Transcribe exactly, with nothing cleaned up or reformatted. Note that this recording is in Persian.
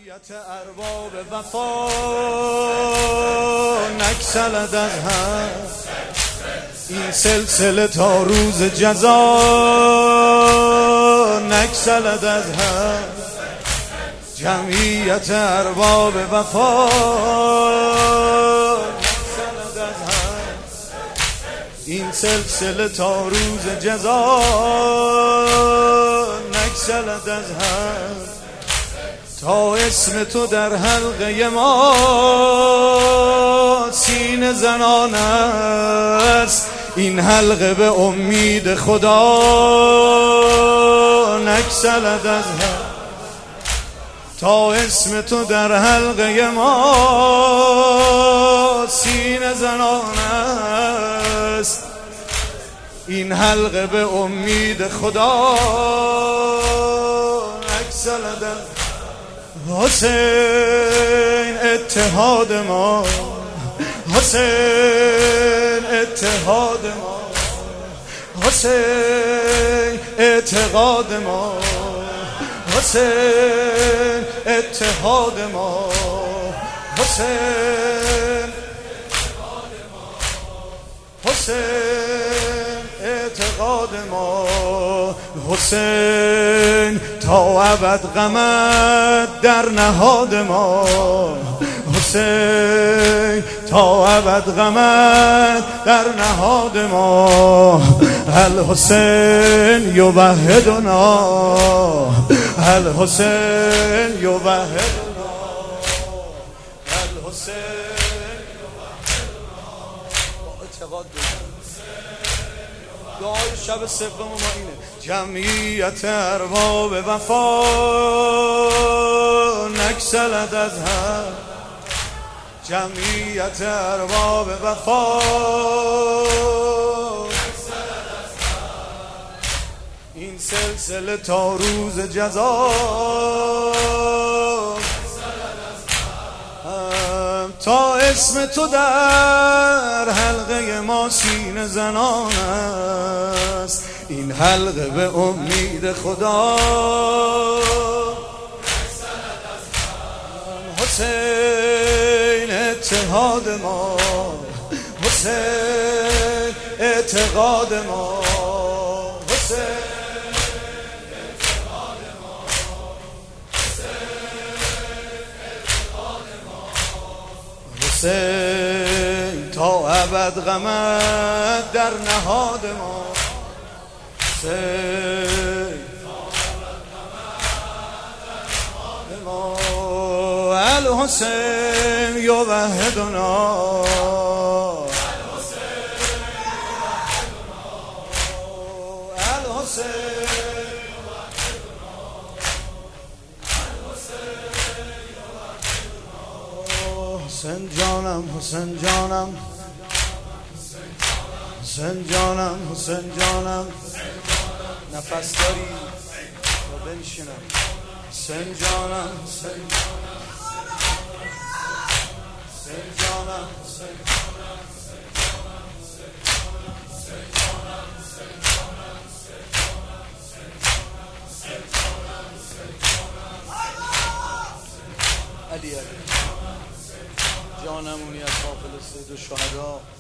جمعیت ارباب وفا نگسلد از هم، این سلسله تا روز جزا نگسلد از هم. جمعیت ارباب وفا نگسلد از هم، این سلسله تا روز جزا نگسلد از هم. تا اسم تو در حلقه ما سینه زنان است، این حلقه به امید خدا نگسلد از هم. تا اسم تو در حلقه ما سینه زنان است، این حلقه به امید خدا نگسلد از هم. حسین اتحاد ما، حسین اتحاد ما، حسین اعتقاد ما، حسین اتحاد ما، حسین حسین اعتقاد ما. حسین تا ابد غمت در نهاد ما، حسین تا ابد غمت در نهاد ما. الحسین یوحدنا، الحسین یوحدنا، الحسین یوحدنا. با اعتقاد دعای شب سوم ما اینه: جمعیت ارباب وفا نگسلد از هم، جمعیت ارباب وفا نگسلد از هم، این سلسله تا روز جزا نگسلد از هم. تا اسم تو در حلقه ما سینه زنان است، این حلقه به امید خدا نگسلد از هم. حسین اتحاد ما، حسین اعتقاد ما، حسین اعتقاد ما، حسین اعتقاد ما. حسین تا ابد غمت در نهاد ما، حسین تا ابد غمت در نهاد ما. الحسین یوحدنا، الحسین یوحدنا، الحسین یوحدنا، الحسین یوحدنا. حسین جانم، حسین جانم، حسین جانم، حسین جانم، نفس داری و بنشینم. حسین جانم، حسین جانم، حسین جانم، حسین جانم، حسین جانم، حسین جانم، حسین جانم، حسین جانم، علی علی جانمونی از قافله سید الشهدا.